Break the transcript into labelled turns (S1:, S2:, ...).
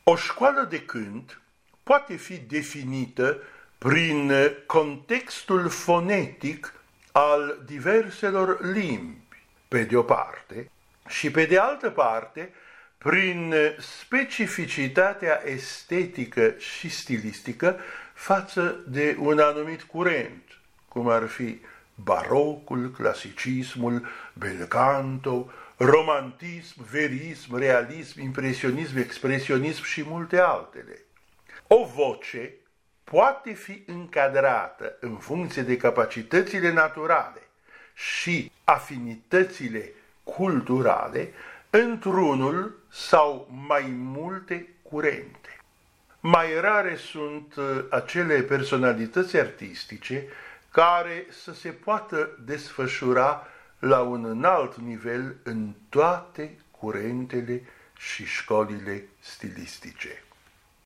S1: O școală de cânt poate fi definită prin contextul fonetic al diverselor limbi, pe de o parte, și pe de altă parte, prin specificitatea estetică și stilistică față de un anumit curent, cum ar fi barocul, clasicismul, bel canto, romantism, verism, realism, impresionism, expresionism și multe altele. O voce poate fi încadrată în funcție de capacitățile naturale și afinitățile culturale într-unul sau mai multe curente. Mai rare sunt acele personalități artistice care să se poată desfășura la un înalt nivel în toate curentele și școlile stilistice.